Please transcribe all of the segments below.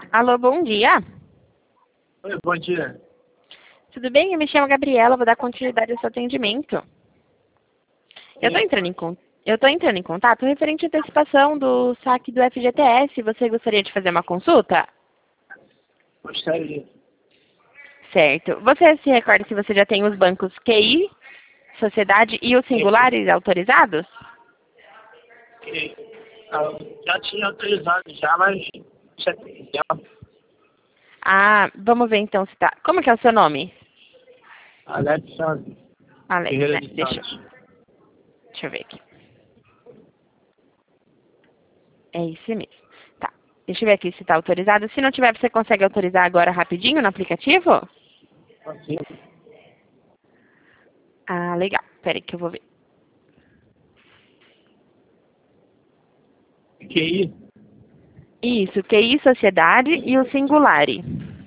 Alô, bom dia. Oi, bom dia. Tudo bem? Eu me chamo Gabriela, vou dar continuidade ao seu atendimento. Eu estou entrando em contato referente à antecipação do saque do FGTS. Você gostaria de fazer uma consulta? Gostaria. Certo. Você se recorda se você já tem os bancos QI, Sociedade e os singulares autorizados? Já tinha autorizado já, mas já Ah, vamos ver então se tá. Como que é o seu nome? Alexandre Alex, Ferreira né? de Deixa Santos. eu ver aqui. É isso mesmo. Tá. Deixa eu ver aqui se está autorizado. Se não tiver, você consegue autorizar agora rapidinho no aplicativo? Consigo. Ah, legal. Peraí que eu vou ver. QI? Isso, QI, Sociedade e o Singulare.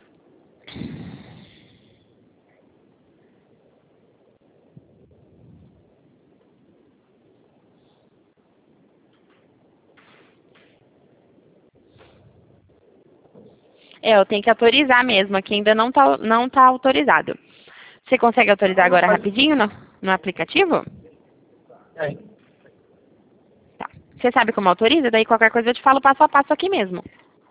É, eu tenho que autorizar mesmo, aqui ainda não tá autorizado. Você consegue autorizar agora rapidinho no aplicativo? É. Tá. Você sabe como autoriza? Daí qualquer coisa eu te falo passo a passo aqui mesmo.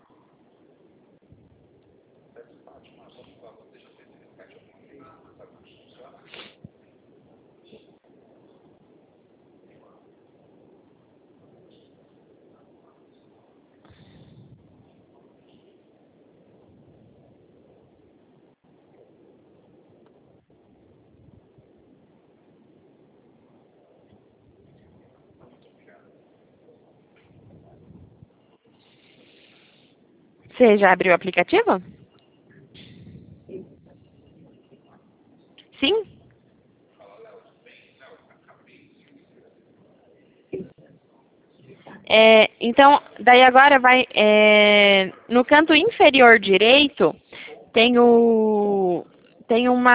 Você já abriu o aplicativo? Sim? Então, daí agora vai, no canto inferior direito, tem uma